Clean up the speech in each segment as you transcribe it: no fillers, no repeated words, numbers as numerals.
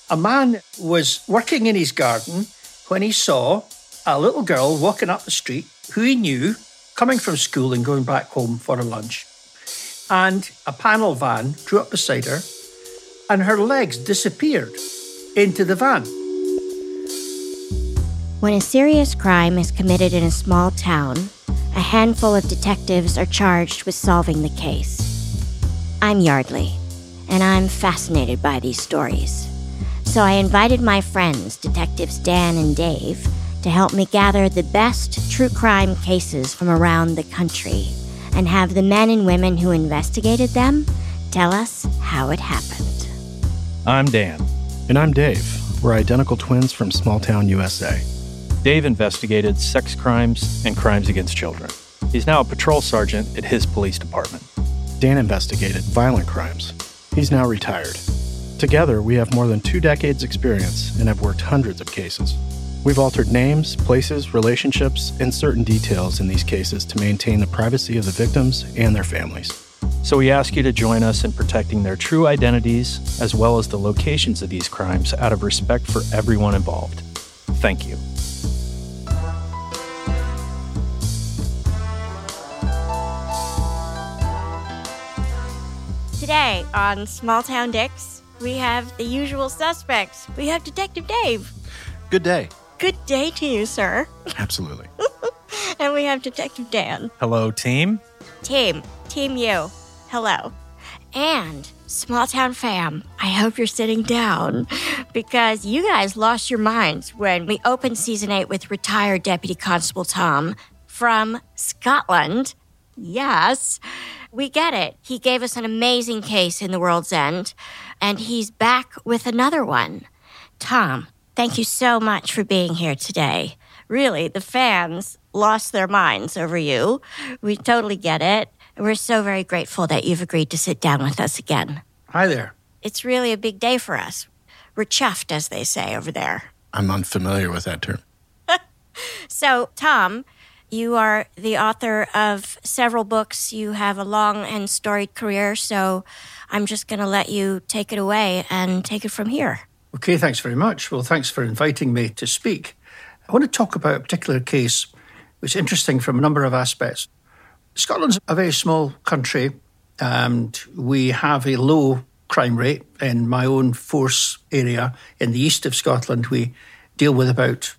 A man was working in his garden when he saw a little girl walking up the street who he knew coming from school and going back home for a lunch. And a panel van drew up beside her and her legs disappeared into the van. When a serious crime is committed in a small town, a handful of detectives are charged with solving the case. I'm Yardley, and I'm fascinated by these stories. So I invited my friends, Detectives Dan and Dave, to help me gather the best true crime cases from around the country and have the men and women who investigated them tell us how it happened. I'm Dan. And I'm Dave. We're identical twins from small-town USA. Dave investigated sex crimes and crimes against children. He's now a patrol sergeant at his police department. Dan investigated violent crimes. He's now retired. Together, we have more than 2 decades experience and have worked hundreds of cases. We've altered names, places, relationships, and certain details in these cases to maintain the privacy of the victims and their families. So we ask you to join us in protecting their true identities as well as the locations of these crimes out of respect for everyone involved. Thank you. Today on Small Town Dicks, we have the usual suspects. We have Detective Dave. Good day. Good day to you, sir. Absolutely. And we have Detective Dan. Hello, team. Team you. Hello. And Small Town fam, I hope you're sitting down because you guys lost your minds when we opened Season 8 with retired Deputy Constable Tom from Scotland. Yes, we get it. He gave us an amazing case in the World's End, and he's back with another one. Tom, thank you so much for being here today. Really, the fans lost their minds over you. We totally get it. We're so very grateful that you've agreed to sit down with us again. Hi there. It's really a big day for us. We're chuffed, as they say over there. I'm unfamiliar with that term. So, Tom, you are the author of several books. You have a long and storied career, so I'm just going to let you take it away and take it from here. Okay, thanks very much. Well, thanks for inviting me to speak. I want to talk about a particular case which is interesting from a number of aspects. Scotland's a very small country, and we have a low crime rate. In my own force area in the east of Scotland, we deal with about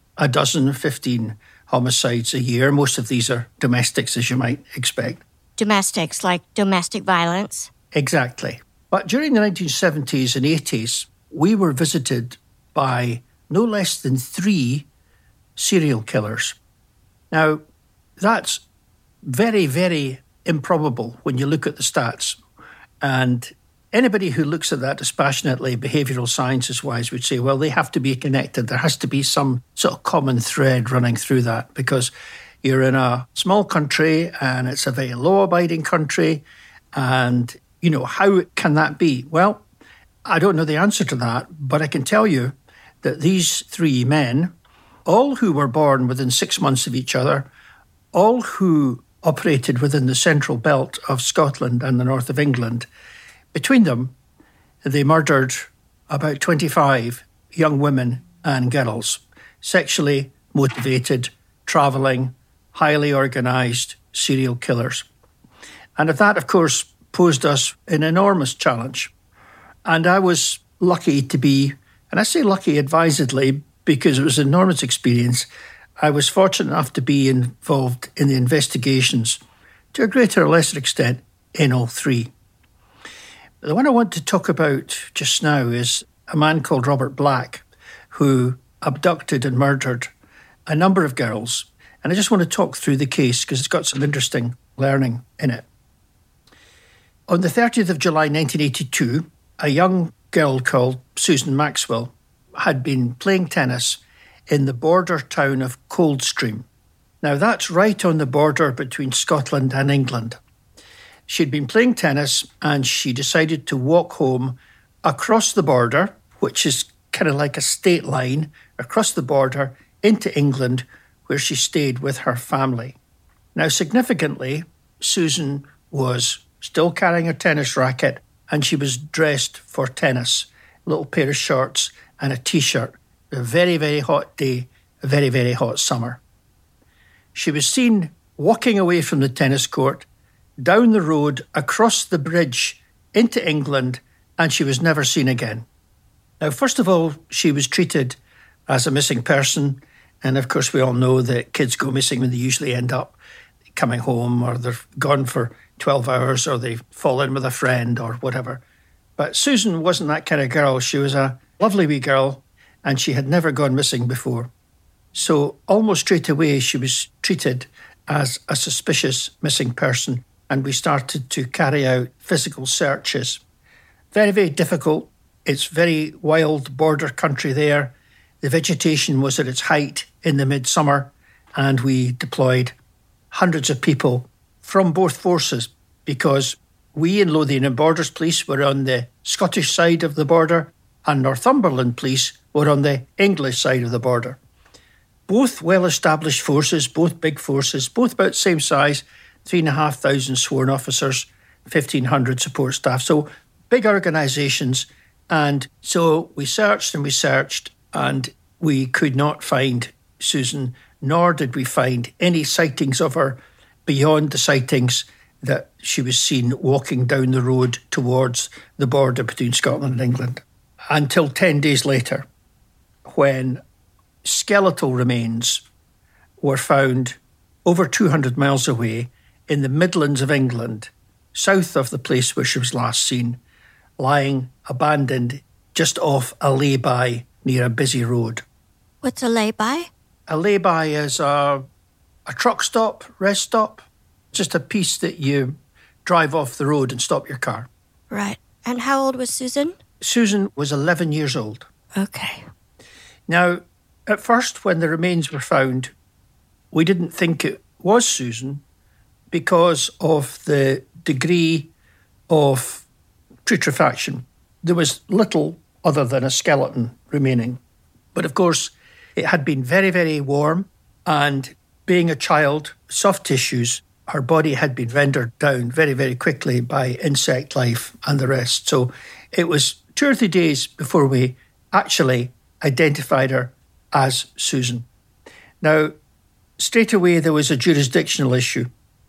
15 homicides a year. Most of these are domestics, as you might expect. Domestics, like domestic violence? Exactly. But during the 1970s and 80s, we were visited by no less than 3 serial killers. Now, that's very, very improbable when you look at the stats. And anybody who looks at that dispassionately, behavioural sciences-wise, would say, well, they have to be connected. There has to be some sort of common thread running through that because you're in a small country and it's a very law-abiding country. And, how can that be? Well, I don't know the answer to that, but I can tell you that these 3 men, all who were born within 6 months of each other, all who operated within the central belt of Scotland and the north of England, between them, they murdered about 25 young women and girls, sexually motivated, travelling, highly organised serial killers. And that, of course, posed us an enormous challenge. And I was lucky to be, and I say lucky advisedly because it was an enormous experience, I was fortunate enough to be involved in the investigations to a greater or lesser extent in all 3. The one I want to talk about just now is a man called Robert Black, who abducted and murdered a number of girls. And I just want to talk through the case because it's got some interesting learning in it. On the 30th of July 1982, a young girl called Susan Maxwell had been playing tennis in the border town of Coldstream. Now, that's right on the border between Scotland and England. She'd been playing tennis and she decided to walk home across the border, which is kind of like a state line, across the border into England, where she stayed with her family. Now, significantly, Susan was still carrying her tennis racket and she was dressed for tennis, a little pair of shorts and a T-shirt. A very, very hot day, a very, very hot summer. She was seen walking away from the tennis court, down the road, across the bridge, into England, and she was never seen again. Now, first of all, she was treated as a missing person, and of course we all know that kids go missing when they usually end up coming home, or they're gone for 12 hours, or they fall in with a friend or whatever. But Susan wasn't that kind of girl. She was a lovely wee girl, and she had never gone missing before. So almost straight away she was treated as a suspicious missing person, and we started to carry out physical searches. Very, very difficult. It's very wild border country there. The vegetation was at its height in the midsummer, and we deployed hundreds of people from both forces, because we in Lothian and Borders Police were on the Scottish side of the border, and Northumberland Police were on the English side of the border. Both well-established forces, both big forces, both about the same size, 3,500 sworn officers, 1,500 support staff. So big organisations. And so we searched, and we could not find Susan, nor did we find any sightings of her beyond the sightings that she was seen walking down the road towards the border between Scotland and England. Until 10 days later, when skeletal remains were found over 200 miles away in the Midlands of England, south of the place where she was last seen, lying abandoned just off a lay-by near a busy road. What's a lay-by? A lay-by is a truck stop, rest stop, just a piece that you drive off the road and stop your car. Right. And how old was Susan? Susan was 11 years old. Okay. Now, at first, when the remains were found, we didn't think it was Susan because of the degree of putrefaction. There was little other than a skeleton remaining. But of course, it had been very, very warm, and being a child, soft tissues, her body had been rendered down very, very quickly by insect life and the rest. So it was 2 or 3 days before we actually identified her as Susan. Now, straight away there was a jurisdictional issue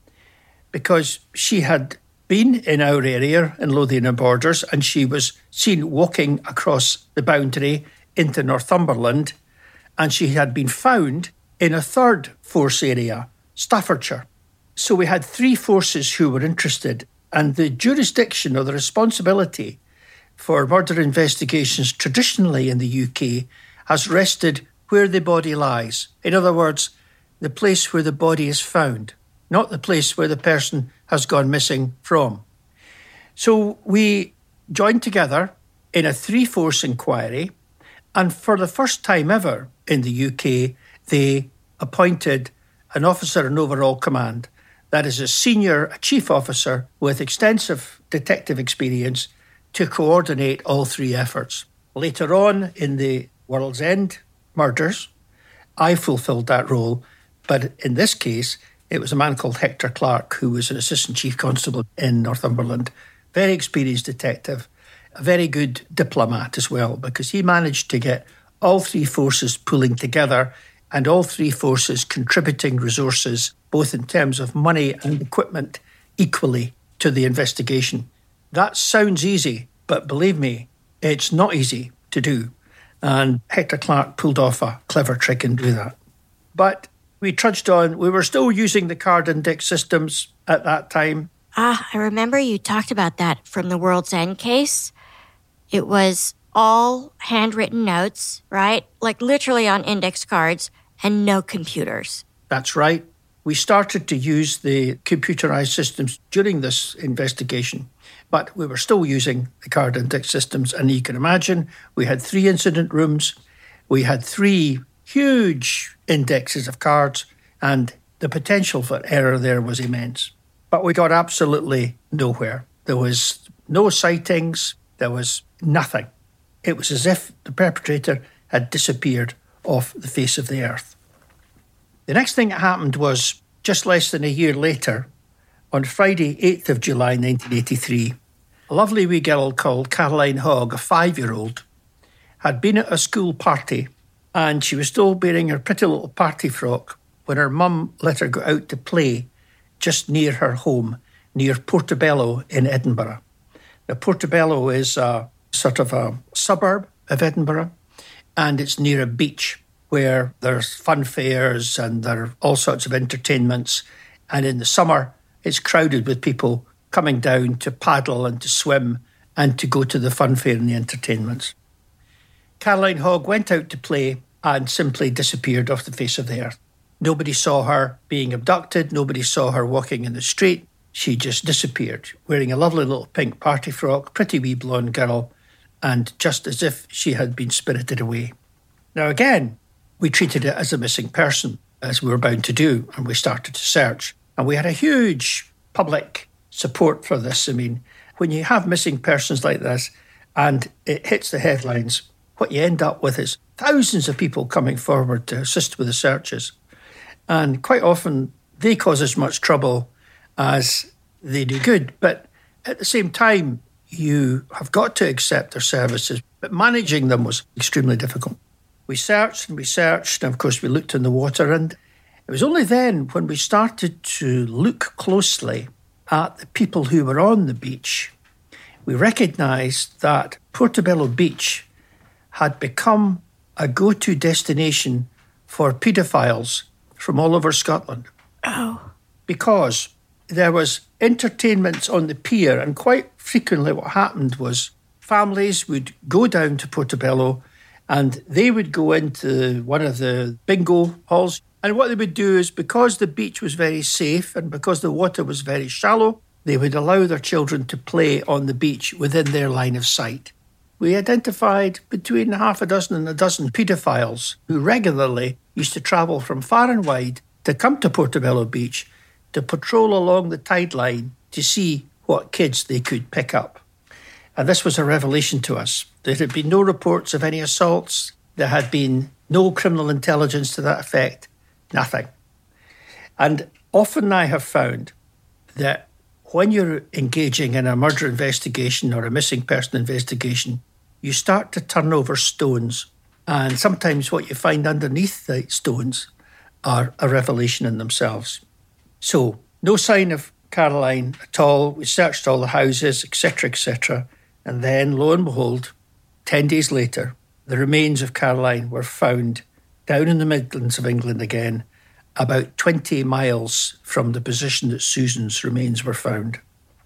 because she had been in our area in Lothian and Borders, and she was seen walking across the boundary into Northumberland, and she had been found in a third force area, Staffordshire. So we had 3 forces who were interested, and the jurisdiction or the responsibility for murder investigations traditionally in the UK has rested where the body lies. In other words, the place where the body is found, not the place where the person has gone missing from. So we joined together in a 3-force inquiry, and for the first time ever in the UK, they appointed an officer in overall command. That is a chief officer with extensive detective experience to coordinate all 3 efforts. Later on in the World's End murders, I fulfilled that role, but in this case, it was a man called Hector Clark, who was an assistant chief constable in Northumberland, very experienced detective, a very good diplomat as well, because he managed to get all 3 forces pulling together and all 3 forces contributing resources, both in terms of money and equipment, equally to the investigation. That sounds easy, but believe me, it's not easy to do. And Hector Clark pulled off a clever trick in doing that. But we trudged on. We were still using the card and dick systems at that time. I remember you talked about that from the World's End case. It was all handwritten notes, right? Like literally on index cards, and no computers. That's right. We started to use the computerized systems during this investigation, but we were still using the card and dick systems. And you can imagine we had 3 incident rooms. We had 3 huge indexes of cards, and the potential for error there was immense. But we got absolutely nowhere. There was no sightings. There was nothing. It was as if the perpetrator had disappeared off the face of the earth. The next thing that happened was just less than a year later, on Friday, 8th of July 1983, a lovely wee girl called Caroline Hogg, a 5-year-old, had been at a school party and she was still wearing her pretty little party frock when her mum let her go out to play just near her home, near Portobello in Edinburgh. Now, Portobello is a sort of a suburb of Edinburgh, and it's near a beach where there's fun fairs and there are all sorts of entertainments. And in the summer, it's crowded with people coming down to paddle and to swim and to go to the fun fair and the entertainments. Caroline Hogg went out to play and simply disappeared off the face of the earth. Nobody saw her being abducted. Nobody saw her walking in the street. She just disappeared, wearing a lovely little pink party frock, pretty wee blonde girl, and just as if she had been spirited away. Now again, we treated it as a missing person, as we were bound to do, and we started to search. And we had a huge public support for this. I mean, when you have missing persons like this and it hits the headlines, what you end up with is thousands of people coming forward to assist with the searches. And quite often, they cause as much trouble as they do good. But at the same time, you have got to accept their services. But managing them was extremely difficult. We searched, and of course we looked in the water. And it was only then when we started to look closely at the people who were on the beach, we recognised that Portobello Beach had become a go-to destination for paedophiles from all over Scotland. Oh. Because there was entertainment on the pier, and quite frequently what happened was families would go down to Portobello and they would go into one of the bingo halls. And what they would do is, because the beach was very safe and because the water was very shallow, they would allow their children to play on the beach within their line of sight. We identified between half a dozen and a dozen paedophiles who regularly used to travel from far and wide to come to Portobello Beach to patrol along the tide line to see what kids they could pick up. And this was a revelation to us. There had been no reports of any assaults. There had been no criminal intelligence to that effect. Nothing. And often I have found that when you're engaging in a murder investigation or a missing person investigation, you start to turn over stones. And sometimes what you find underneath the stones are a revelation in themselves. So, no sign of Caroline at all. We searched all the houses, etc. And then, lo and behold, 10 days later, the remains of Caroline were found down in the Midlands of England again, about 20 miles from the position that Susan's remains were found.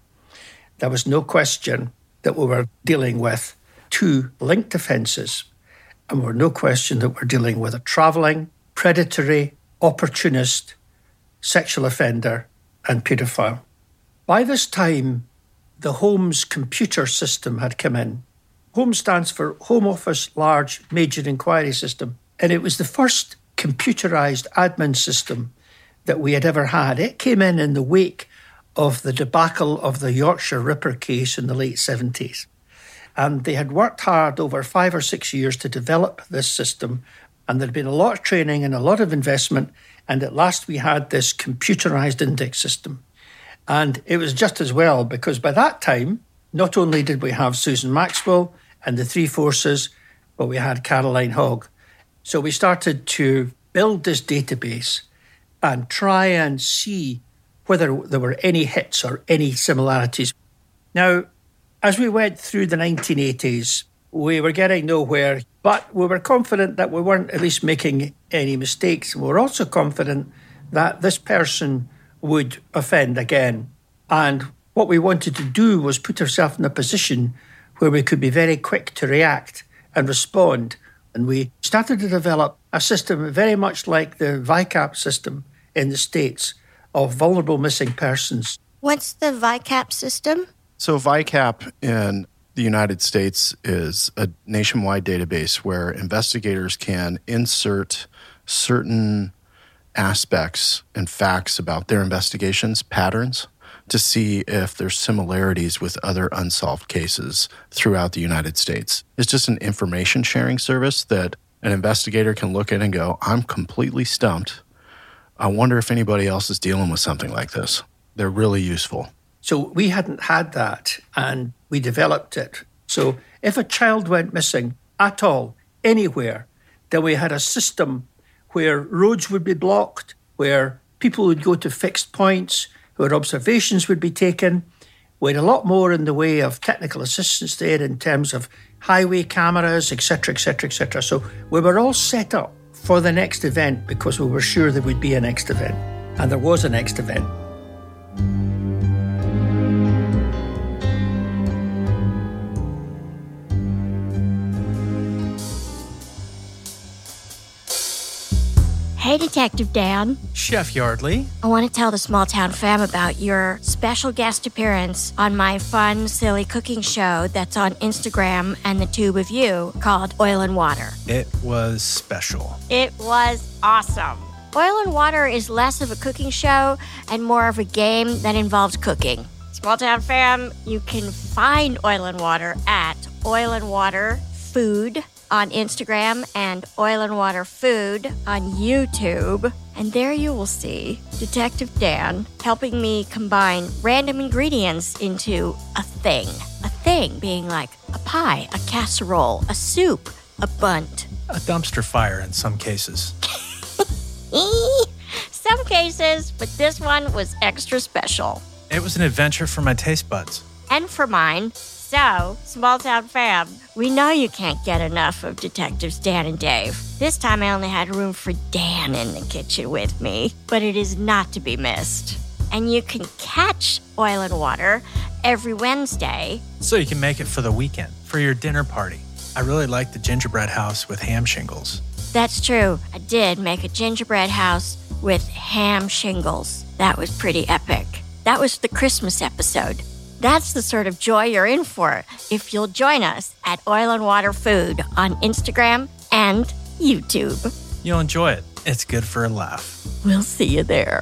There was no question that we were dealing with two linked offences, and there was no question that we're dealing with a travelling, predatory, opportunist, sexual offender and paedophile. By this time, the Holmes computer system had come in. Holmes stands for Home Office Large Major Inquiry System, and it was the first computerised admin system that we had ever had. It came in the wake of the debacle of the Yorkshire Ripper case in the late 70s. And they had worked hard over 5 or 6 years to develop this system, and there'd been a lot of training and a lot of investment, and at last we had this computerised index system. And it was just as well, because by that time, not only did we have Susan Maxwell and the Three Forces, but we had Caroline Hogg. So we started to build this database and try and see whether there were any hits or any similarities. Now, as we went through the 1980s, we were getting nowhere, but we were confident that we weren't at least making any mistakes. We were also confident that this person would offend again. And what we wanted to do was put ourselves in a position where we could be very quick to react and respond. And we started to develop a system very much like the VICAP system in the States of vulnerable missing persons. What's the VICAP system? So VICAP in the United States is a nationwide database where investigators can insert certain aspects and facts about their investigations, patterns, to see if there's similarities with other unsolved cases throughout the United States. It's just an information sharing service that an investigator can look at and go, I'm completely stumped. I wonder if anybody else is dealing with something like this. They're really useful. So we hadn't had that, and we developed it. So if a child went missing, at all, anywhere, then we had a system where roads would be blocked, where people would go to fixed points, where observations would be taken. We had a lot more in the way of technical assistance there in terms of highway cameras, etc., etc., etc. So we were all set up for the next event because we were sure there would be a next event. And there was a next event. Hey, Detective Dan. Chef Yardley. I want to tell the small town fam about your special guest appearance on my fun, silly cooking show that's on Instagram and the tube of you called Oil and Water. It was special. It was awesome. Oil and Water is less of a cooking show and more of a game that involves cooking. Small town fam, you can find Oil and Water at Oil and Water Food on Instagram and Oil and Water Food on YouTube. And there you will see Detective Dan helping me combine random ingredients into a thing. A thing being like a pie, a casserole, a soup, a bunt. A dumpster fire in some cases. Some cases, but this one was extra special. It was an adventure for my taste buds. And for mine. So, small town fam, we know you can't get enough of Detectives Dan and Dave. This time I only had room for Dan in the kitchen with me, but it is not to be missed. And you can catch Oil and Water every Wednesday. So you can make it for the weekend, for your dinner party. I really like the gingerbread house with ham shingles. That's true. I did make a gingerbread house with ham shingles. That was pretty epic. That was the Christmas episode. That's the sort of joy you're in for if you'll join us at Oil and Water Food on Instagram and YouTube. You'll enjoy it. It's good for a laugh. We'll see you there.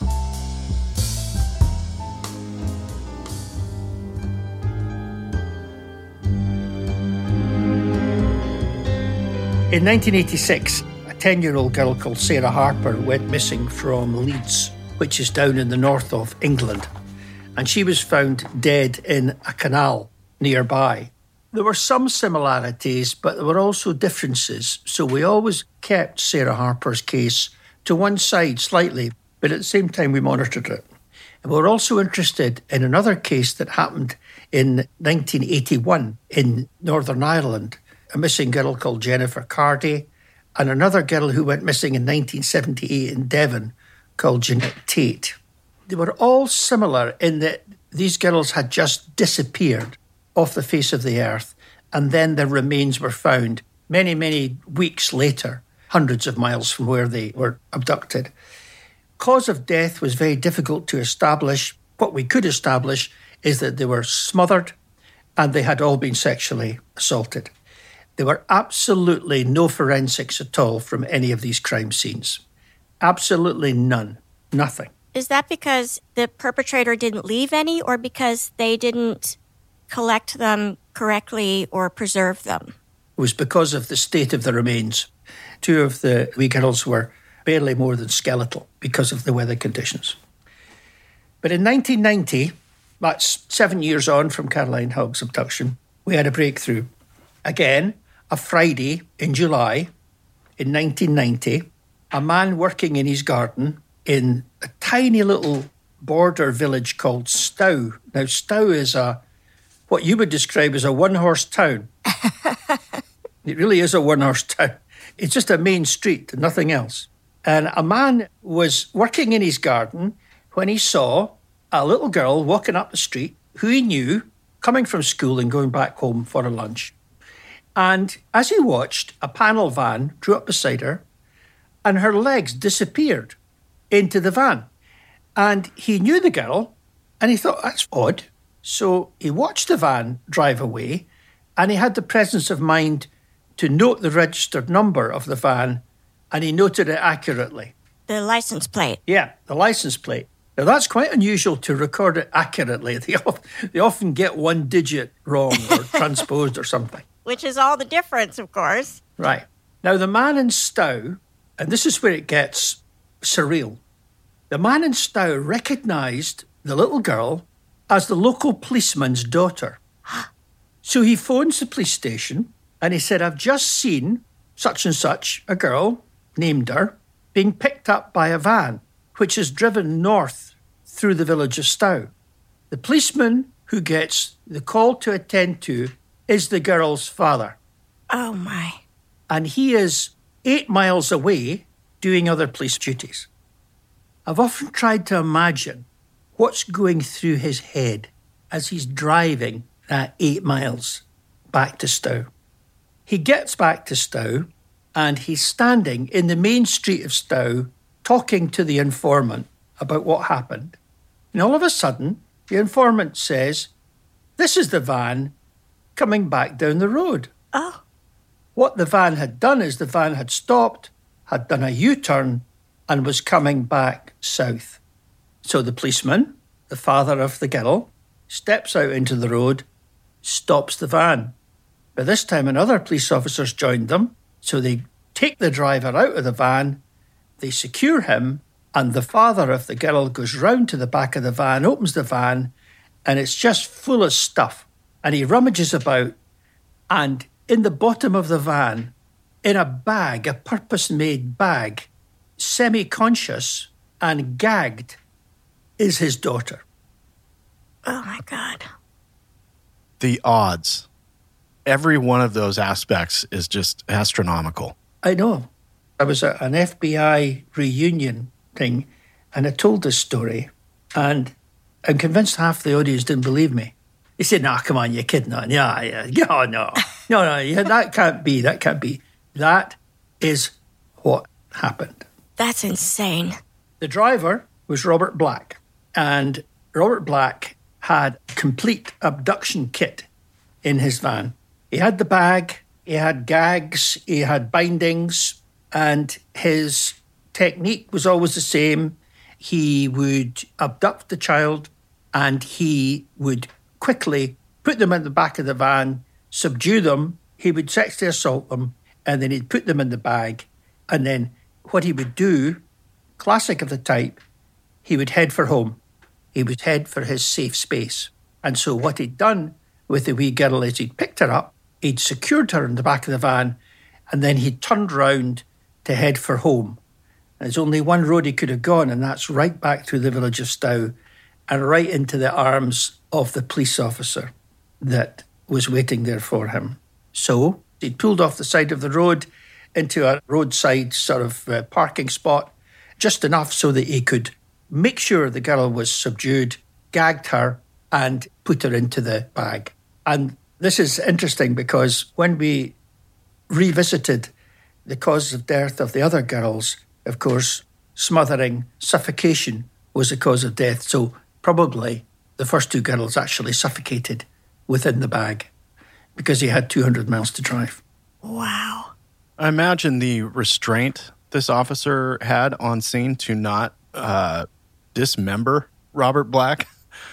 In 1986, a 10-year-old girl called Sarah Harper went missing from Leeds, which is down in the north of England. And she was found dead in a canal nearby. There were some similarities, but there were also differences. So we always kept Sarah Harper's case to one side slightly, but at the same time we monitored it. And we were also interested in another case that happened in 1981 in Northern Ireland, a missing girl called Jennifer Cardy, and another girl who went missing in 1978 in Devon called Jeanette Tate. They were all similar in that these girls had just disappeared off the face of the earth, and then their remains were found many, many weeks later, hundreds of miles from where they were abducted. Cause of death was very difficult to establish. What we could establish is that they were smothered and they had all been sexually assaulted. There were absolutely no forensics at all from any of these crime scenes. Absolutely none. Nothing. Is that because the perpetrator didn't leave any or because they didn't collect them correctly or preserve them? It was because of the state of the remains. Two of the wee girls were barely more than skeletal because of the weather conditions. But in 1990, that's 7 years on from Caroline Hogg's abduction, we had a breakthrough. Again, a Friday in July in 1990, a man working in his garden in a tiny little border village called Stow. Now, Stow is what you would describe as a one-horse town. It really is a one-horse town. It's just a main street and nothing else. And a man was working in his garden when he saw a little girl walking up the street who he knew coming from school and going back home for a lunch. And as he watched, a panel van drew up beside her and her legs disappeared into the van. And he knew the girl and he thought, that's odd. So he watched the van drive away and he had the presence of mind to note the registered number of the van, and he noted it accurately. The license plate. Yeah, the license plate. Now, that's quite unusual to record it accurately. They often get one digit wrong or transposed or something. Which is all the difference, of course. Right. Now, the man in Stow, and this is where it gets surreal, the man in Stow recognised the little girl as the local policeman's daughter. So he phones the police station And he said, I've just seen such and such, a girl, named her, being picked up by a van, which is driven north through the village of Stow. The policeman who gets the call to attend to is the girl's father. Oh, my. And he is 8 miles away doing other police duties. I've often tried to imagine what's going through his head as he's driving that 8 miles back to Stow. He gets back to Stow and he's standing in the main street of Stow talking to the informant about what happened. And all of a sudden, the informant says, this is the van coming back down the road. Oh. What the van had done is the van had stopped, had done a U-turn, and was coming back south. So the policeman, the father of the girl, steps out into the road, stops the van. By this time, another police officers joined them, so they take the driver out of the van, they secure him, and the father of the girl goes round to the back of the van, opens the van, and it's just full of stuff. And he rummages about, and in the bottom of the van, in a bag, a purpose-made bag, semi-conscious and gagged, is his daughter. Oh, my God. The odds. Every one of those aspects is just astronomical. I know. I was at an FBI reunion thing, and I told this story, and I'm convinced half the audience didn't believe me. They said, "No, come on, you're kidding on. Yeah, no. Yeah, that can't be. That is what happened." That's insane. The driver was Robert Black, and Robert Black had a complete abduction kit in his van. He had the bag, he had gags, he had bindings, and his technique was always the same. He would abduct the child and he would quickly put them in the back of the van, subdue them, he would sexually assault them, and then he'd put them in the bag. And then what he would do, classic of the type, he would head for home. He would head for his safe space. And so what he'd done with the wee girl is he'd picked her up, he'd secured her in the back of the van, and then he'd turned round to head for home. There's only one road he could have gone, and that's right back through the village of Stow and right into the arms of the police officer that was waiting there for him. So he pulled off the side of the road into a roadside sort of parking spot, just enough so that he could make sure the girl was subdued, gagged her, and put her into the bag. And this is interesting because when we revisited the cause of death of the other girls, of course, smothering, suffocation was the cause of death. So probably the first two girls actually suffocated within the bag because he had 200 miles to drive. Wow. I imagine the restraint this officer had on scene to not dismember Robert Black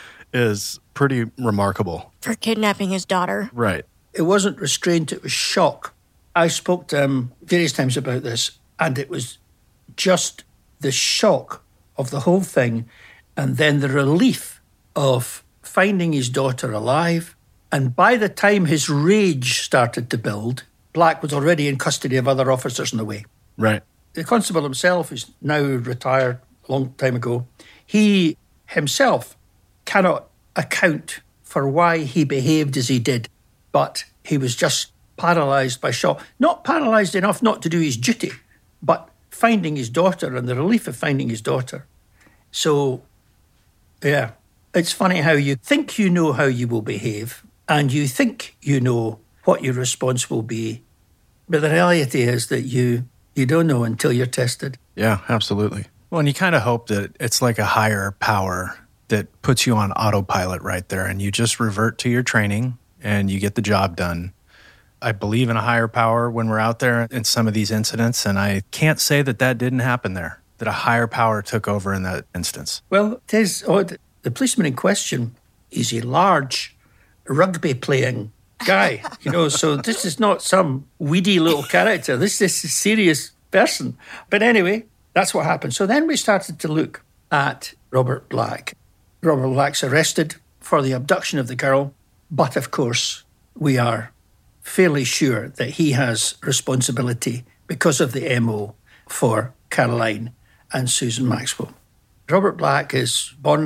is pretty remarkable. For kidnapping his daughter. Right. It wasn't restraint, it was shock. I spoke to him various times about this, and it was just the shock of the whole thing, and then the relief of finding his daughter alive. And by the time his rage started to build, Black was already in custody of other officers in the way. Right. The constable himself is now retired a long time ago. He himself cannot account for why he behaved as he did, but he was just paralysed by shock. Not paralysed enough not to do his duty, but finding his daughter and the relief of finding his daughter. So, yeah, it's funny how you think you know how you will behave and you think you know what your response will be, but the reality is that you don't know until you're tested. Yeah, absolutely. Well, and you kind of hope that it's like a higher power that puts you on autopilot right there and you just revert to your training and you get the job done. I believe in a higher power when we're out there in some of these incidents, and I can't say that that didn't happen there, that a higher power took over in that instance. Well, it is odd. The policeman in question is a large rugby-playing guy, so this is not some weedy little character. This is a serious person. But anyway, that's what happened. So then we started to look at Robert Black. Robert Black's arrested for the abduction of the girl, but of course we are fairly sure that he has responsibility because of the MO for Caroline and Susan Maxwell. Robert Black is born in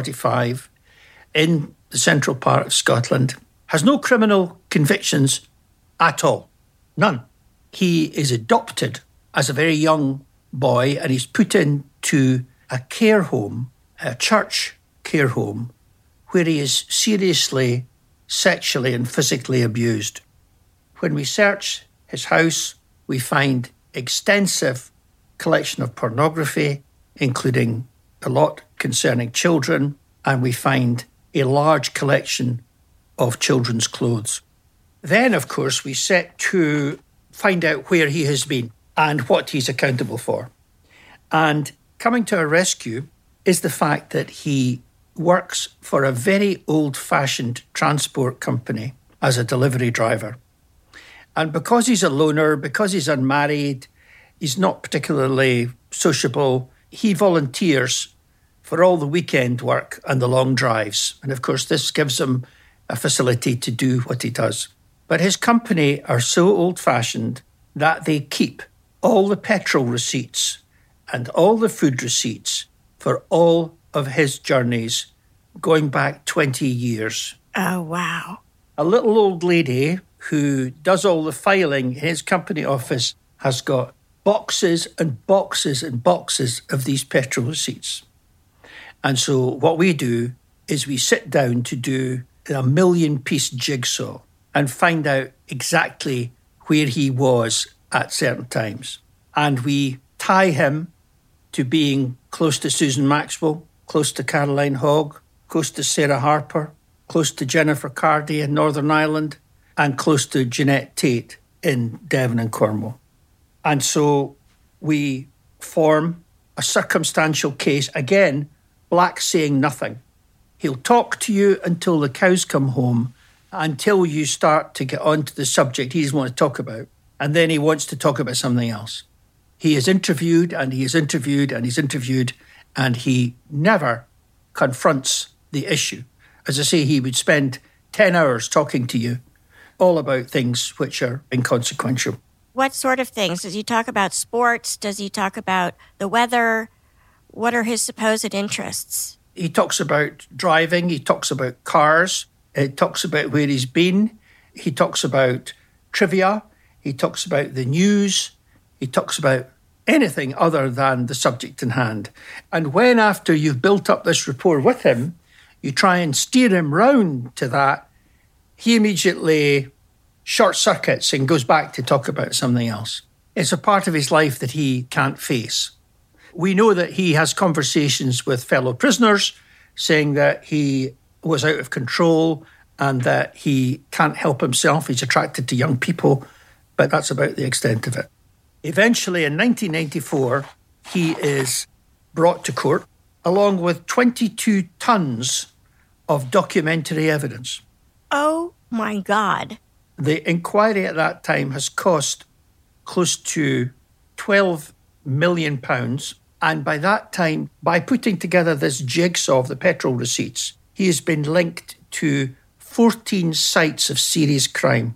1945 in the central part of Scotland, has no criminal convictions at all. None. He is adopted as a very young boy and he's put into a care home, a church care home, where he is seriously sexually and physically abused. When we search his house, we find extensive collection of pornography, including a lot concerning children, and we find a large collection of children's clothes. Then, of course, we set to find out where he has been and what he's accountable for. And coming to our rescue is the fact that he works for a very old-fashioned transport company as a delivery driver. And because he's a loner, because he's unmarried, he's not particularly sociable, he volunteers for all the weekend work and the long drives. And of course, this gives him a facility to do what he does. But his company are so old-fashioned that they keep all the petrol receipts and all the food receipts for all of his journeys going back 20 years. Oh, wow. A little old lady who does all the filing in his company office has got boxes and boxes and boxes of these petrol receipts. And so what we do is we sit down to do a 1,000,000-piece jigsaw and find out exactly where he was at certain times. And we tie him to being close to Susan Maxwell, close to Caroline Hogg, close to Sarah Harper, close to Jennifer Cardy in Northern Ireland, and close to Jeanette Tate in Devon and Cornwall. And so we form a circumstantial case. Again, Black saying nothing. He'll talk to you until the cows come home, until you start to get onto the subject he doesn't want to talk about. And then he wants to talk about something else. He is interviewed and he is interviewed and he's interviewed, and he never confronts the issue. As I say, he would spend 10 hours talking to you all about things which are inconsequential. What sort of things? Does he talk about sports? Does he talk about the weather? What are his supposed interests? He talks about driving. He talks about cars. He talks about where he's been. He talks about trivia. He talks about the news. He talks about anything other than the subject in hand. And when, after you've built up this rapport with him, you try and steer him round to that, he immediately short circuits and goes back to talk about something else. It's a part of his life that he can't face. We know that he has conversations with fellow prisoners saying that he was out of control and that he can't help himself. He's attracted to young people, but that's about the extent of it. Eventually, in 1994, he is brought to court along with 22 tons of documentary evidence. Oh, my God. The inquiry at that time has cost close to £12 million. And by that time, by putting together this jigsaw of the petrol receipts, he has been linked to 14 sites of serious crime.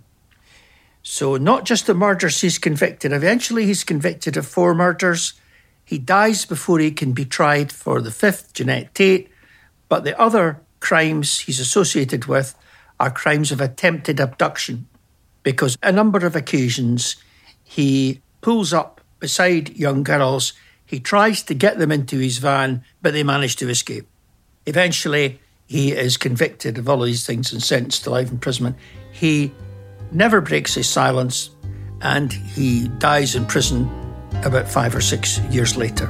So not just the murders he's convicted. Eventually, he's convicted of 4 murders. He dies before he can be tried for the 5th, Jeanette Tate. But the other crimes he's associated with are crimes of attempted abduction, because a number of occasions he pulls up beside young girls. He tries to get them into his van, but they manage to escape. Eventually, he is convicted of all of these things and sentenced to life imprisonment. He never breaks his silence, and he dies in prison about 5 or 6 years later.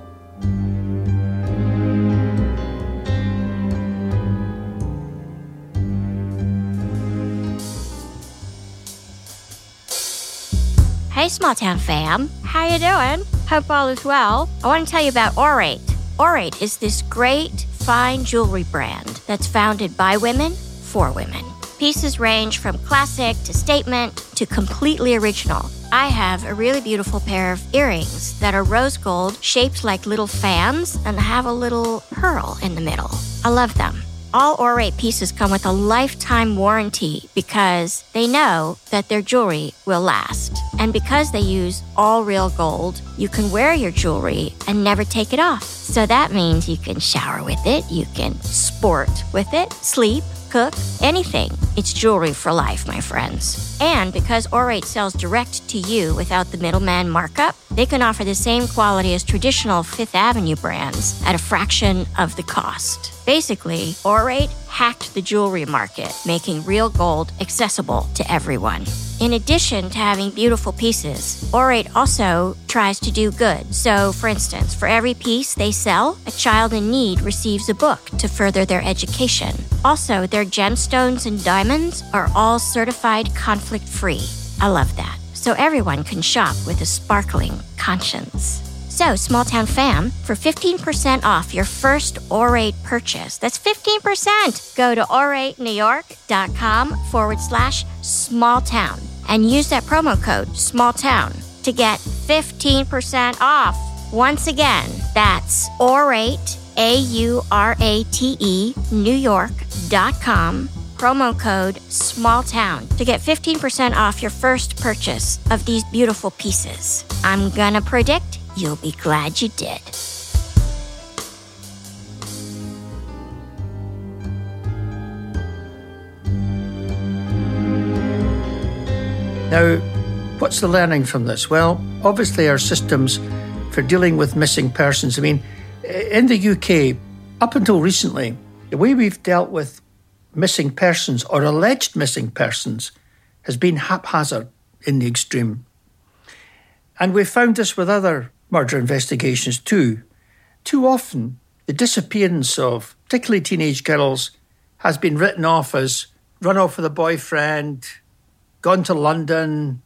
Hey, Small Town fam. How you doing? Hope all is well. I want to tell you about Aurate. Aurate is this great, fine jewelry brand that's founded by women for women. Pieces range from classic to statement to completely original. I have a really beautiful pair of earrings that are rose gold, shaped like little fans, and have a little pearl in the middle. I love them. All Orate pieces come with a lifetime warranty because they know that their jewelry will last. And because they use all real gold, you can wear your jewelry and never take it off. So that means you can shower with it, you can sport with it, sleep, cook, anything. It's jewelry for life, my friends. And because Orate sells direct to you without the middleman markup, they can offer the same quality as traditional Fifth Avenue brands at a fraction of the cost. Basically, Orate hacked the jewelry market, making real gold accessible to everyone. In addition to having beautiful pieces, Orate also tries to do good. So, for instance, for every piece they sell, a child in need receives a book to further their education. Also, their gemstones and diamonds are all certified conflict-free. I love that. So everyone can shop with a sparkling conscience. So, Small Town Fam, for 15% off your first Orate purchase, that's 15%, go to oratenewyork.com/smalltown and use that promo code SMALLTOWN to get 15% off. Once again, that's Orate, AURATE, NewYork.com, promo code SMALLTOWN to get 15% off your first purchase of these beautiful pieces. I'm gonna predict you'll be glad you did. Now, what's the learning from this? Well, obviously our systems for dealing with missing persons. I mean, in the UK, up until recently, the way we've dealt with missing persons or alleged missing persons has been haphazard in the extreme. And we've found this with other murder investigations too. Too often, the disappearance of particularly teenage girls has been written off as run off with a boyfriend, gone to London,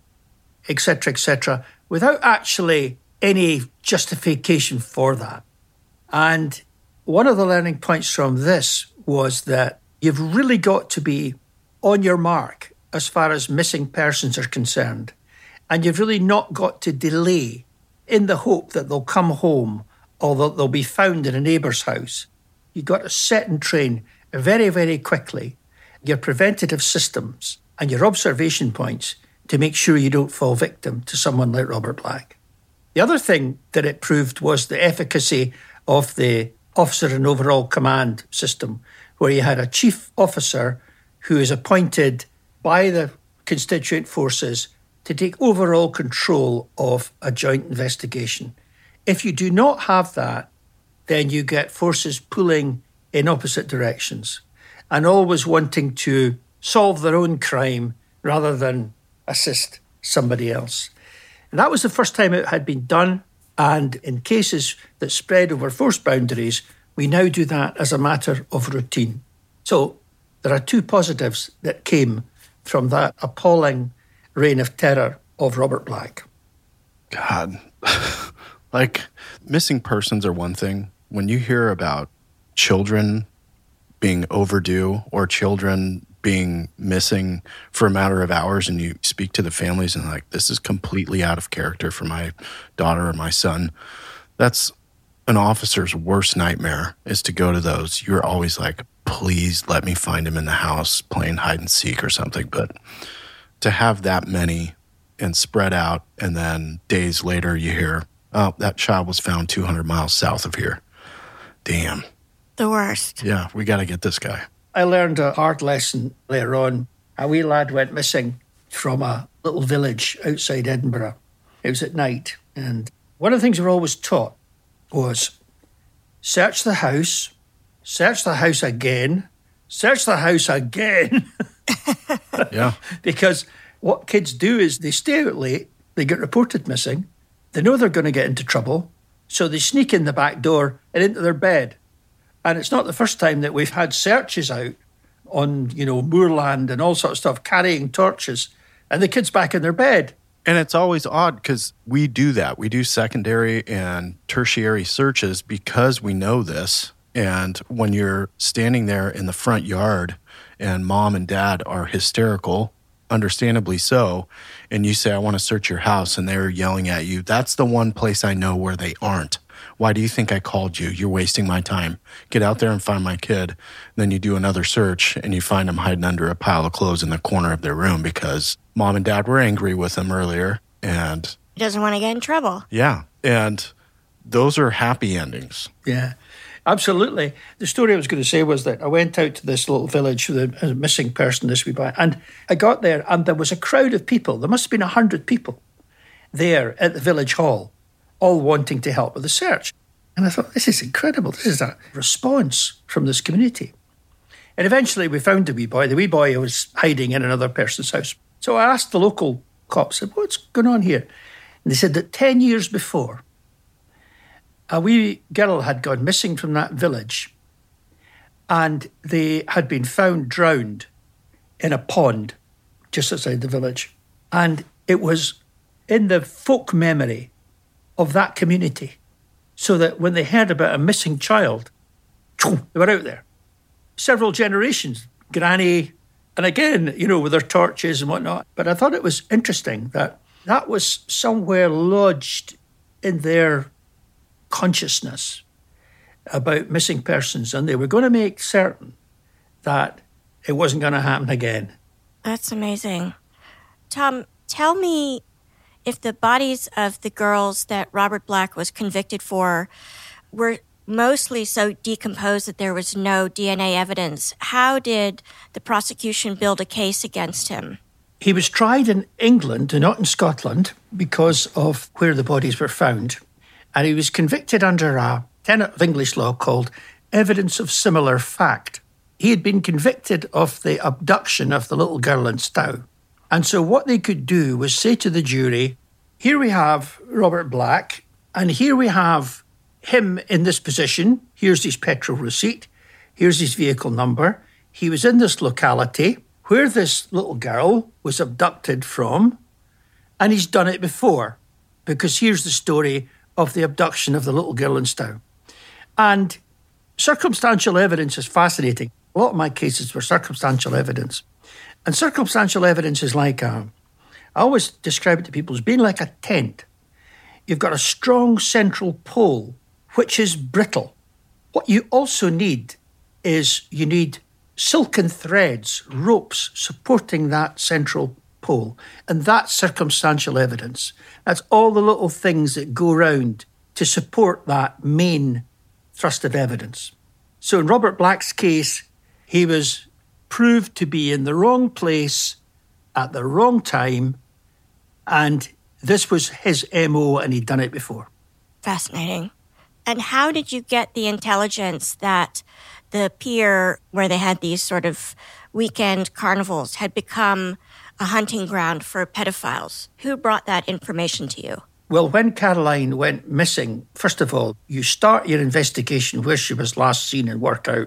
etc., without actually any justification for that. And one of the learning points from this was that you've really got to be on your mark as far as missing persons are concerned. And you've really not got to delay in the hope that they'll come home or that they'll be found in a neighbour's house. You've got to set and train very, very quickly your preventative systems and your observation points to make sure you don't fall victim to someone like Robert Black. The other thing that it proved was the efficacy of the officer and overall command system, where you had a chief officer who is appointed by the constituent forces to take overall control of a joint investigation. If you do not have that, then you get forces pulling in opposite directions and always wanting to solve their own crime rather than assist somebody else. And that was the first time it had been done. And in cases that spread over force boundaries, we now do that as a matter of routine. So there are two positives that came from that appalling reign of terror of Robert Black. God, like missing persons are one thing. When you hear about children being overdue or children being missing for a matter of hours and you speak to the families and like, this is completely out of character for my daughter or my son, that's an officer's worst nightmare is to go to those. You're always like, please let me find him in the house playing hide and seek or something. But to have that many and spread out and then days later you hear, oh, that child was found 200 miles south of here. Damn. The worst. Yeah, we got to get this guy. I learned a hard lesson later on. A wee lad went missing from a little village outside Edinburgh. It was at night. And one of the things we were always taught was search the house again, search the house again. Yeah. Because what kids do is they stay out late, they get reported missing, they know they're going to get into trouble, so they sneak in the back door and into their bed. And it's not the first time that we've had searches out on, moorland and all sorts of stuff, carrying torches, and the kid's back in their bed. And it's always odd because we do that. We do secondary and tertiary searches because we know this. And when you're standing there in the front yard and mom and dad are hysterical, understandably so, and you say, I want to search your house, and they're yelling at you, that's the one place I know where they aren't. Why do you think I called you? You're wasting my time. Get out there and find my kid. Then you do another search and you find him hiding under a pile of clothes in the corner of their room because mom and dad were angry with him earlier. And He doesn't want to get in trouble. yeah, and those are happy endings. Yeah, absolutely. The story I was going to say was that I went out to this little village with a missing person this week, and I got there and there was a crowd of people. There must have been 100 people there at the village hall, all wanting to help with the search. And I thought, this is incredible. This is a response from this community. And eventually we found the wee boy. The wee boy was hiding in another person's house. So I asked the local cops, I said, what's going on here? And they said that 10 years before, a wee girl had gone missing from that village and they had been found drowned in a pond just outside the village. And it was in the folk memory of that community, so that when they heard about a missing child, they were out there. Several generations, granny, and again, with their torches and whatnot. But I thought it was interesting that that was somewhere lodged in their consciousness about missing persons, and they were going to make certain that it wasn't going to happen again. That's amazing. Tom, tell me if the bodies of the girls that Robert Black was convicted for were mostly so decomposed that there was no DNA evidence. How did the prosecution build a case against him? He was tried in England and not in Scotland because of where the bodies were found. And he was convicted under a tenet of English law called evidence of similar fact. He had been convicted of the abduction of the little girl in Stow. And so what they could do was say to the jury, here we have Robert Black, and here we have him in this position. Here's his petrol receipt. Here's his vehicle number. He was in this locality where this little girl was abducted from, and he's done it before, because here's the story of the abduction of the little girl in Stow. And circumstantial evidence is fascinating. A lot of my cases were circumstantial evidence. And circumstantial evidence is like I always describe it to people as being like a tent. You've got a strong central pole, which is brittle. What you also need is you need silken threads, ropes supporting that central pole. And that's circumstantial evidence. That's all the little things that go round to support that main thrust of evidence. So in Robert Black's case, he was proved to be in the wrong place at the wrong time, and this was his MO, and he'd done it before. Fascinating. And how did you get the intelligence that the pier where they had these sort of weekend carnivals had become a hunting ground for pedophiles? Who brought that information to you? Well, when Caroline went missing, first of all, you start your investigation where she was last seen and work out.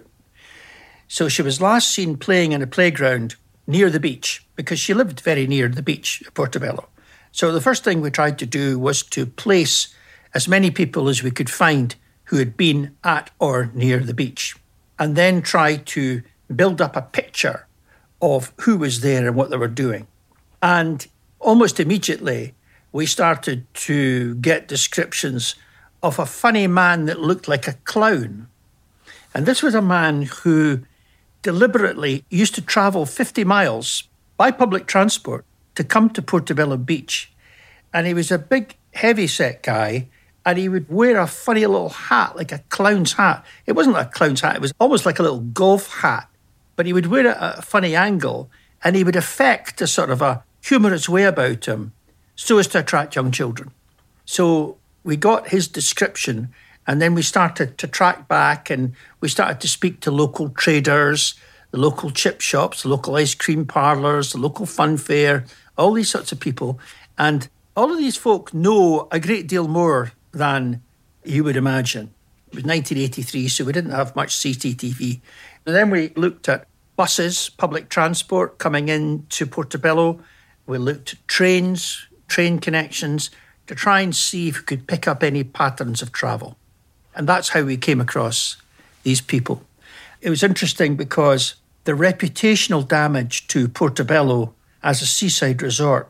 So she was last seen playing in a playground near the beach, because she lived very near the beach at Portobello. So the first thing we tried to do was to place as many people as we could find who had been at or near the beach, and then try to build up a picture of who was there and what they were doing. And almost immediately, we started to get descriptions of a funny man that looked like a clown. And this was a man who deliberately used to travel 50 miles by public transport to come to Portobello Beach. And he was a big, heavy-set guy, and he would wear a funny little hat, like a clown's hat. It wasn't a clown's hat, it was almost like a little golf hat. But he would wear it at a funny angle, and he would affect a sort of a humorous way about him so as to attract young children. So we got his description, and then we started to track back, and we started to speak to local traders, the local chip shops, the local ice cream parlours, the local fun fair, all these sorts of people. And all of these folk know a great deal more than you would imagine. It was 1983, so we didn't have much CCTV. And then we looked at buses, public transport coming into Portobello. We looked at trains, train connections, to try and see if we could pick up any patterns of travel. And that's how we came across these people. It was interesting because the reputational damage to Portobello as a seaside resort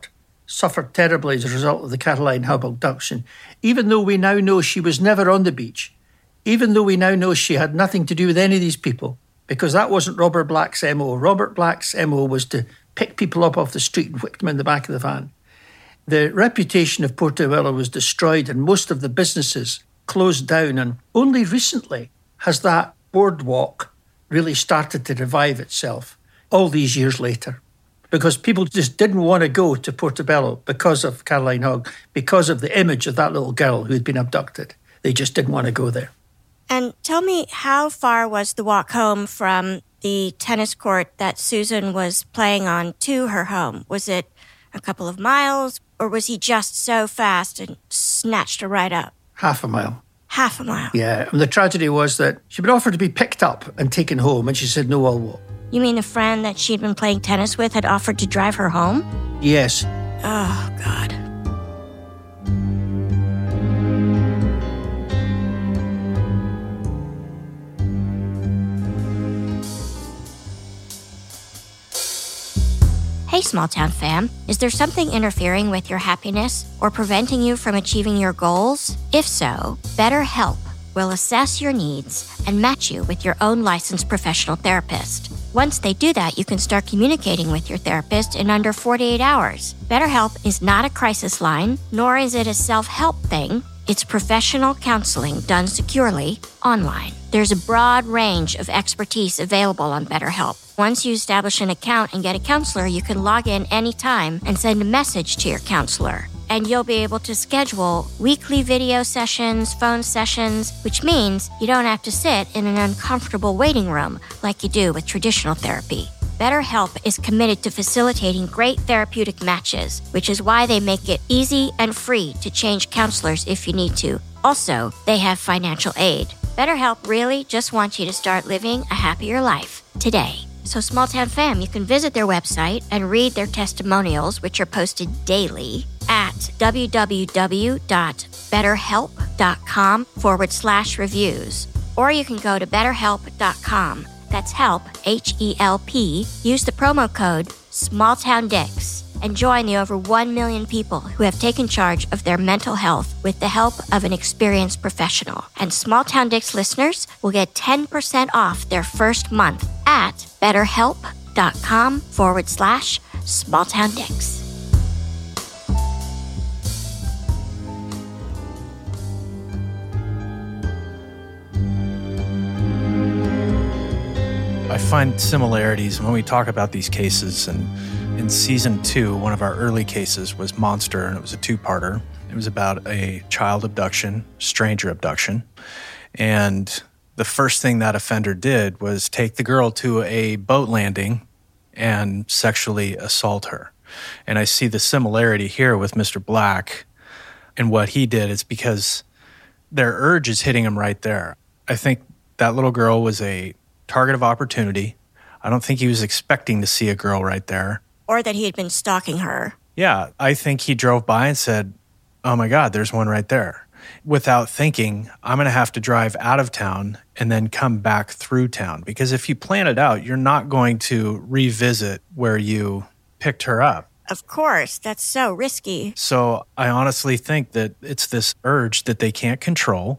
suffered terribly as a result of the Caroline Hogg abduction, even though we now know she was never on the beach, even though we now know she had nothing to do with any of these people, because that wasn't Robert Black's MO. Robert Black's MO was to pick people up off the street and whip them in the back of the van. The reputation of Portobello was destroyed and most of the businesses closed down, and only recently has that boardwalk really started to revive itself all these years later, because people just didn't want to go to Portobello because of Caroline Hogg, because of the image of that little girl who had been abducted. They just didn't want to go there. And tell me, how far was the walk home from the tennis court that Susan was playing on to her home? Was it a couple of miles, or was he just so fast and snatched her right up? Half a mile. Half a mile? Yeah, and the tragedy was that she'd been offered to be picked up and taken home, and she said, no, I'll walk. You mean the friend that she'd been playing tennis with had offered to drive her home? Yes. Oh, God. Hey, Small Town fam, is there something interfering with your happiness or preventing you from achieving your goals? If so, BetterHelp will assess your needs and match you with your own licensed professional therapist. Once they do that, you can start communicating with your therapist in under 48 hours. BetterHelp is not a crisis line, nor is it a self-help thing. It's professional counseling done securely online. There's a broad range of expertise available on BetterHelp. Once you establish an account and get a counselor, you can log in anytime and send a message to your counselor. And you'll be able to schedule weekly video sessions, phone sessions, which means you don't have to sit in an uncomfortable waiting room like you do with traditional therapy. BetterHelp is committed to facilitating great therapeutic matches, which is why they make it easy and free to change counselors if you need to. Also, they have financial aid. BetterHelp really just wants you to start living a happier life today. So, Small Town fam, you can visit their website and read their testimonials, which are posted daily at www.betterhelp.com/reviews. Or you can go to betterhelp.com. That's help, H-E-L-P. Use the promo code SmallTownDicks and join the over 1 million people who have taken charge of their mental health with the help of an experienced professional. And Small Town Dicks listeners will get 10% off their first month at betterhelp.com/SmallTownDicks. I find similarities when we talk about these cases. And in season 2, one of our early cases was Monster, and it was a 2-parter. It was about a child abduction, stranger abduction. And the first thing that offender did was take the girl to a boat landing and sexually assault her. And I see the similarity here with Mr. Black and what he did. It's because their urge is hitting him right there. I think that little girl was a target of opportunity. I don't think he was expecting to see a girl right there. Or that he had been stalking her. Yeah, I think he drove by and said, oh my God, there's one right there. Without thinking, I'm going to have to drive out of town and then come back through town. Because if you plan it out, you're not going to revisit where you picked her up. Of course, that's so risky. So I honestly think that it's this urge that they can't control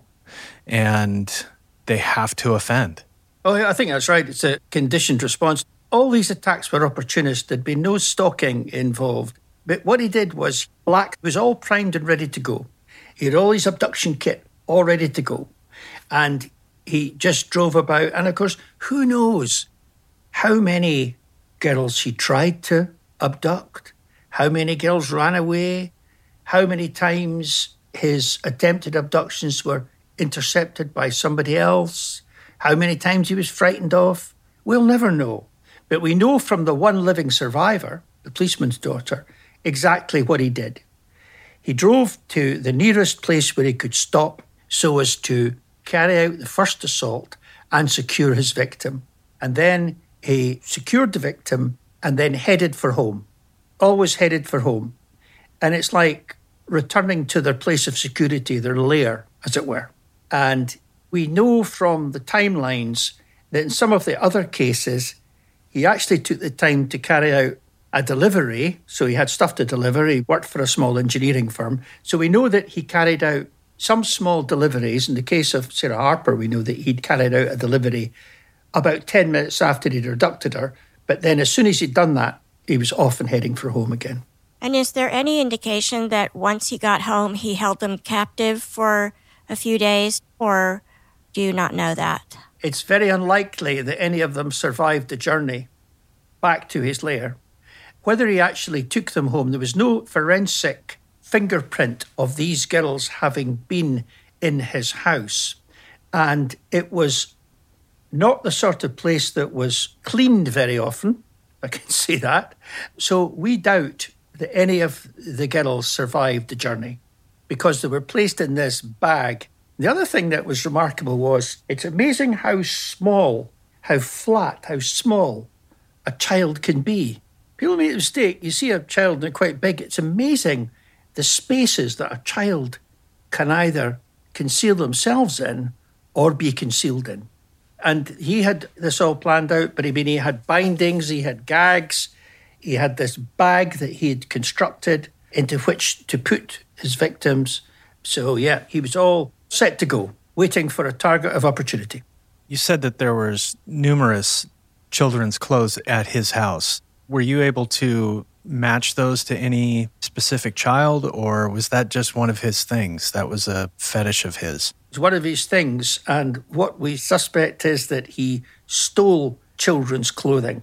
and they have to offend. Oh, I think that's right. It's a conditioned response. All these attacks were opportunist. There'd been no stalking involved. But what he did was, Black was all primed and ready to go. He had all his abduction kit all ready to go. And he just drove about. And of course, who knows how many girls he tried to abduct, how many girls ran away, how many times his attempted abductions were intercepted by somebody else, how many times he was frightened off. We'll never know. But we know from the one living survivor, the policeman's daughter, exactly what he did. He drove to the nearest place where he could stop so as to carry out the first assault and secure his victim. And then he secured the victim and then headed for home. Always headed for home. And it's like returning to their place of security, their lair, as it were. And we know from the timelines that in some of the other cases, he actually took the time to carry out a delivery. So he had stuff to deliver. He worked for a small engineering firm. So we know that he carried out some small deliveries. In the case of Sarah Harper, we know that he'd carried out a delivery about 10 minutes after he'd abducted her. But then as soon as he'd done that, he was off and heading for home again. And is there any indication that once he got home, he held them captive for a few days, or do you not know that? It's very unlikely that any of them survived the journey back to his lair. Whether he actually took them home, there was no forensic fingerprint of these girls having been in his house. And it was not the sort of place that was cleaned very often, I can say that. So we doubt that any of the girls survived the journey because they were placed in this bag. The other thing that was remarkable was it's amazing how small, how flat, how small a child can be. People make the mistake, you see a child and they're quite big. It's amazing the spaces that a child can either conceal themselves in or be concealed in. And he had this all planned out, but he had bindings, he had gags, he had this bag that he had constructed into which to put his victims. So, yeah, he was all set to go, waiting for a target of opportunity. You said that there was numerous children's clothes at his house. Were you able to match those to any specific child, or was that just one of his things? That was a fetish of his? It's one of his things, and what we suspect is that he stole children's clothing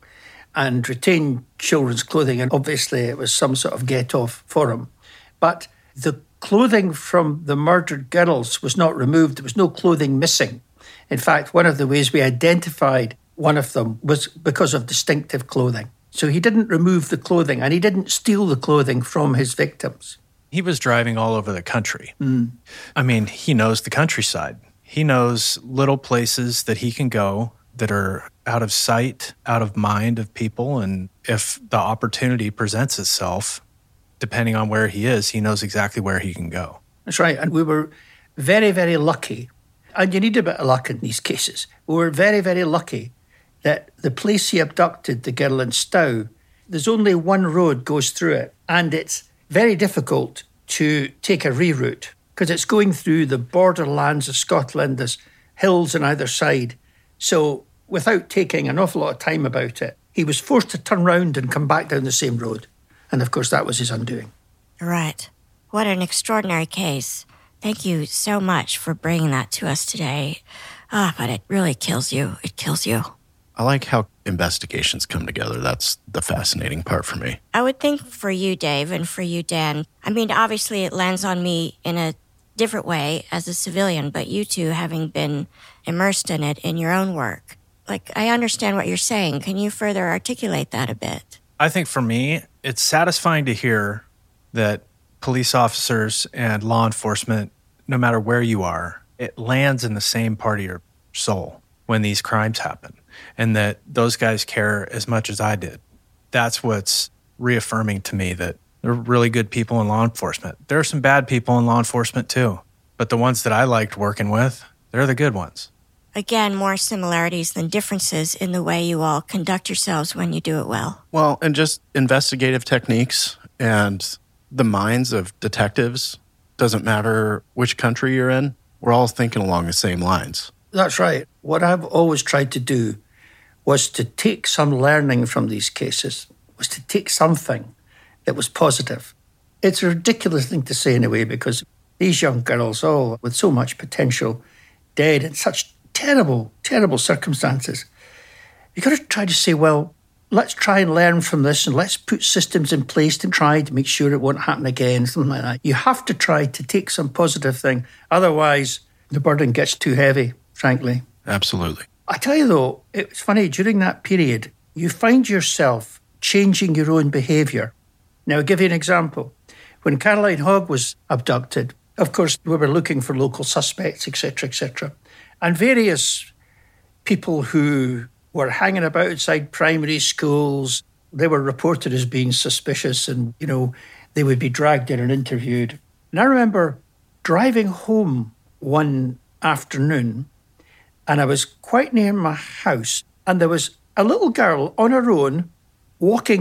and retained children's clothing, and obviously it was some sort of get-off for him. But the clothing from the murdered girls was not removed. There was no clothing missing. In fact, one of the ways we identified one of them was because of distinctive clothing. So he didn't remove the clothing, and he didn't steal the clothing from his victims. He was driving all over the country. I mean, he knows the countryside. He knows little places that he can go that are out of sight, out of mind of people. And if the opportunity presents itself, depending on where he is, he knows exactly where he can go. That's right. And we were very, very lucky. And you need a bit of luck in these cases. We were very, very lucky that the place he abducted the girl in Stow, there's only one road goes through it. And it's very difficult to take a reroute because it's going through the borderlands of Scotland. There's hills on either side. So without taking an awful lot of time about it, he was forced to turn round and come back down the same road. And of course, that was his undoing. Right. What an extraordinary case. Thank you so much for bringing that to us today. But it really kills you. It kills you. I like how investigations come together. That's the fascinating part for me. I would think for you, Dave, and for you, Dan, I mean, obviously it lands on me in a different way as a civilian, but you two having been immersed in it in your own work. Like, I understand what you're saying. Can you further articulate that a bit? I think for me, it's satisfying to hear that police officers and law enforcement, no matter where you are, it lands in the same part of your soul when these crimes happen, and that those guys care as much as I did. That's what's reaffirming to me that there are really good people in law enforcement. There are some bad people in law enforcement too, but the ones that I liked working with, they're the good ones. Again, more similarities than differences in the way you all conduct yourselves when you do it well. Well, and just investigative techniques and the minds of detectives. Doesn't matter which country you're in. We're all thinking along the same lines. That's right. What I've always tried to do was to take some learning from these cases, was to take something that was positive. It's a ridiculous thing to say in a way because these young girls, all with so much potential, dead in such terrible, terrible circumstances. You've got to try to say, well, let's try and learn from this and let's put systems in place to try to make sure it won't happen again, something like that. You have to try to take some positive thing. Otherwise, the burden gets too heavy, frankly. Absolutely. I tell you, though, it's funny, during that period, you find yourself changing your own behaviour. Now, I'll give you an example. When Caroline Hogg was abducted, of course, we were looking for local suspects, etc., etc. And various people who were hanging about outside primary schools, they were reported as being suspicious and, you know, they would be dragged in and interviewed. And I remember driving home one afternoon and I was quite near my house and there was a little girl on her own walking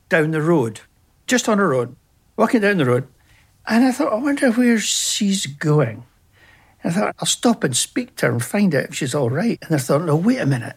down the road, just on her own, walking down the road. And I thought, I wonder where she's going. And I thought, I'll stop and speak to her and find out if she's all right. And I thought, no, wait a minute.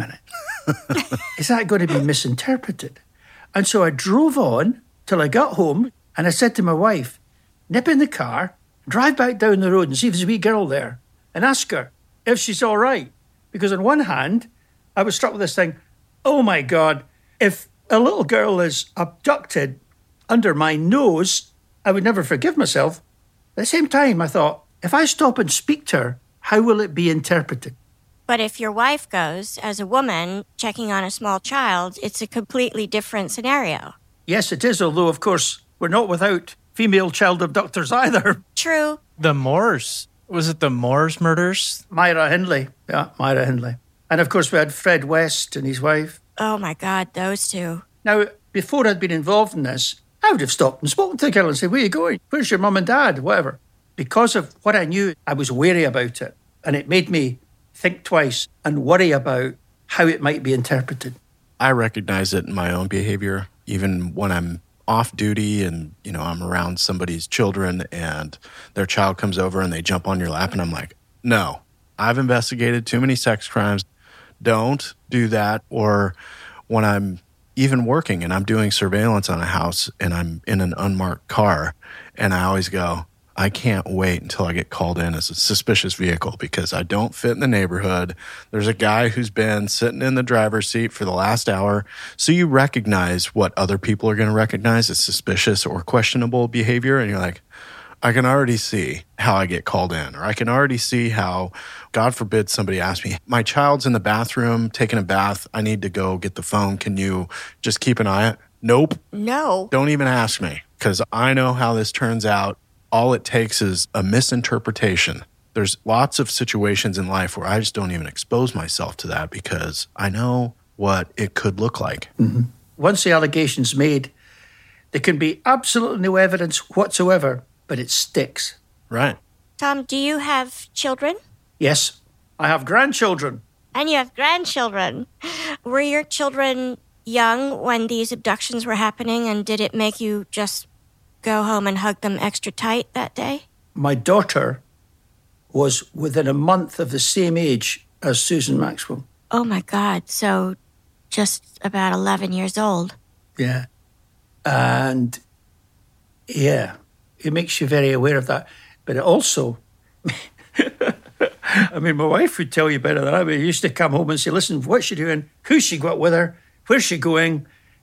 Is that going to be misinterpreted? And so I drove on till I got home, and I said to my wife, nip in the car, drive back down the road and see if there's a wee girl there and ask her if she's all right. Because on one hand, I was struck with this thing, oh my God, if a little girl is abducted under my nose, I would never forgive myself. At the same time, I thought, if I stop and speak to her, how will it be interpreted? But if your wife goes, as a woman, checking on a small child, it's a completely different scenario. Yes, it is, although, of course, we're not without female child abductors either. True. The Moores. Was it the Moores murders? Myra Hindley. Yeah, Myra Hindley. And, of course, we had Fred West and his wife. Oh, my God, those two. Now, before I'd been involved in this, I would have stopped and spoken to the girl and said, where are you going? Where's your mum and dad? Whatever. Because of what I knew, I was wary about it. And it made me think twice and worry about how it might be interpreted. I recognize it in my own behavior, even when I'm off duty and, I'm around somebody's children and their child comes over and they jump on your lap and I'm like, no, I've investigated too many sex crimes. Don't do that. Or when I'm even working and I'm doing surveillance on a house and I'm in an unmarked car and I always go, I can't wait until I get called in as a suspicious vehicle because I don't fit in the neighborhood. There's a guy who's been sitting in the driver's seat for the last hour. So you recognize what other people are going to recognize as suspicious or questionable behavior. And you're like, I can already see how I get called in, or I can already see how, God forbid, somebody asks me, my child's in the bathroom taking a bath. I need to go get the phone. Can you just keep an eye on it? Nope. No. Don't even ask me because I know how this turns out. All it takes is a misinterpretation. There's lots of situations in life where I just don't even expose myself to that because I know what it could look like. Mm-hmm. Once the allegation's made, there can be absolutely no evidence whatsoever, but it sticks. Right. Tom, do you have children? Yes, I have grandchildren. And you have grandchildren. Were your children young when these abductions were happening, and did it make you just go home and hug them extra tight that day? My daughter was within a month of the same age as Susan Maxwell. Oh, my God. So just about 11 years old. Yeah. And, yeah, it makes you very aware of that. But it also, my wife would tell you better than I would. Used to come home and say, listen, what's she doing? Who's she got with her? Where's she going?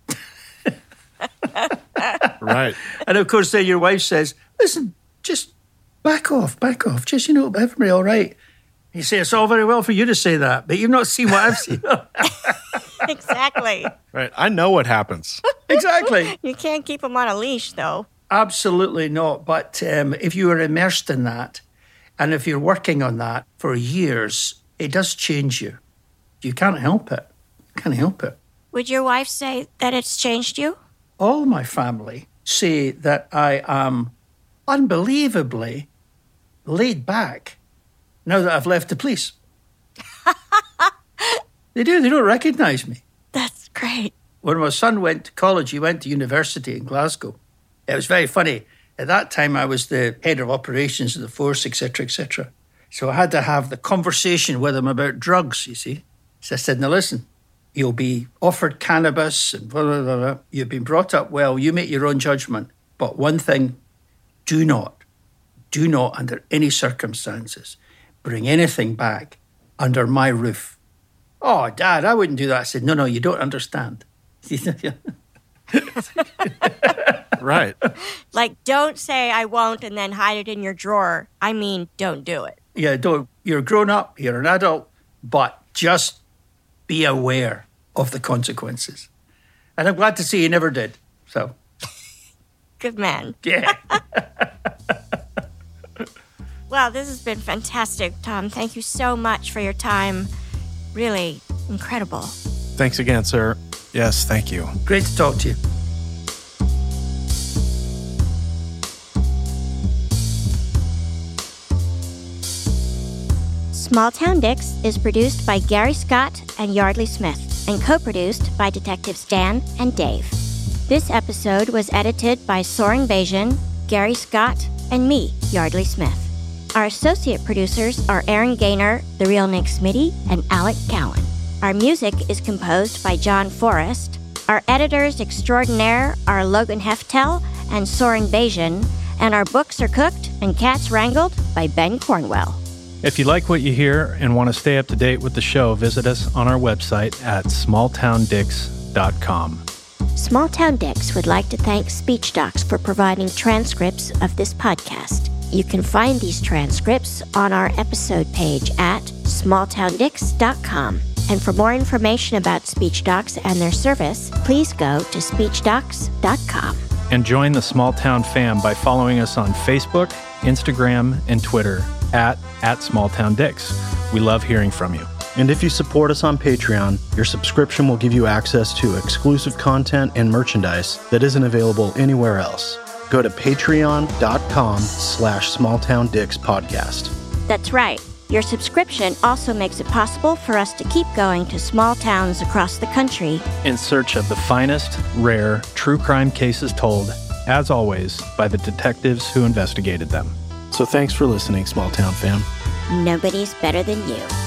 Right. And of course, then your wife says, listen, just back off. Just, everybody all right. You say, it's all very well for you to say that, but you've not seen what I've seen. Exactly. Right. I know what happens. Exactly. You can't keep them on a leash, though. Absolutely not. But if you are immersed in that, and if you're working on that for years, it does change you. You can't help it. Would your wife say that it's changed you? All my family say that I am unbelievably laid back now that I've left the police. They do. They don't recognise me. That's great. When my son went to college, he went to university in Glasgow. It was very funny. At that time, I was the head of operations of the force, etc., etc. So I had to have the conversation with him about drugs, you see. So I said, now listen, you'll be offered cannabis and blah, blah, blah, blah. You've been brought up well. You make your own judgment. But one thing, do not under any circumstances bring anything back under my roof. Oh, Dad, I wouldn't do that. I said, no, you don't understand. Right. Like, don't say I won't and then hide it in your drawer. I mean, don't do it. Yeah, don't. You're grown up, you're an adult, but just be aware of the consequences. And I'm glad to see you never did. So, good man. Yeah. Well, this has been fantastic, Tom. Thank you so much for your time. Really incredible. Thanks again, sir. Yes, thank you. Great to talk to you. Small Town Dicks is produced by Gary Scott and Yardley Smith and co-produced by Detectives Dan and Dave. This episode was edited by Soren Bajan, Gary Scott, and me, Yardley Smith. Our associate producers are Aaron Gaynor, The Real Nick Smitty, and Alec Cowan. Our music is composed by John Forrest. Our editors extraordinaire are Logan Heftel and Soren Bajan, and our books are cooked and cats wrangled by Ben Cornwell. If you like what you hear and want to stay up to date with the show, visit us on our website at smalltowndicks.com. Smalltown Dicks would like to thank SpeechDocs for providing transcripts of this podcast. You can find these transcripts on our episode page at smalltowndicks.com. And for more information about SpeechDocs and their service, please go to speechdocs.com. And join the Small Town fam by following us on Facebook, Instagram, and Twitter at SmallTownDicks. We love hearing from you. And if you support us on Patreon, your subscription will give you access to exclusive content and merchandise that isn't available anywhere else. Go to patreon.com/smalltowndickspodcast. That's right. Your subscription also makes it possible for us to keep going to small towns across the country in search of the finest, rare, true crime cases told, as always, by the detectives who investigated them. So thanks for listening, Small Town fam. Nobody's better than you.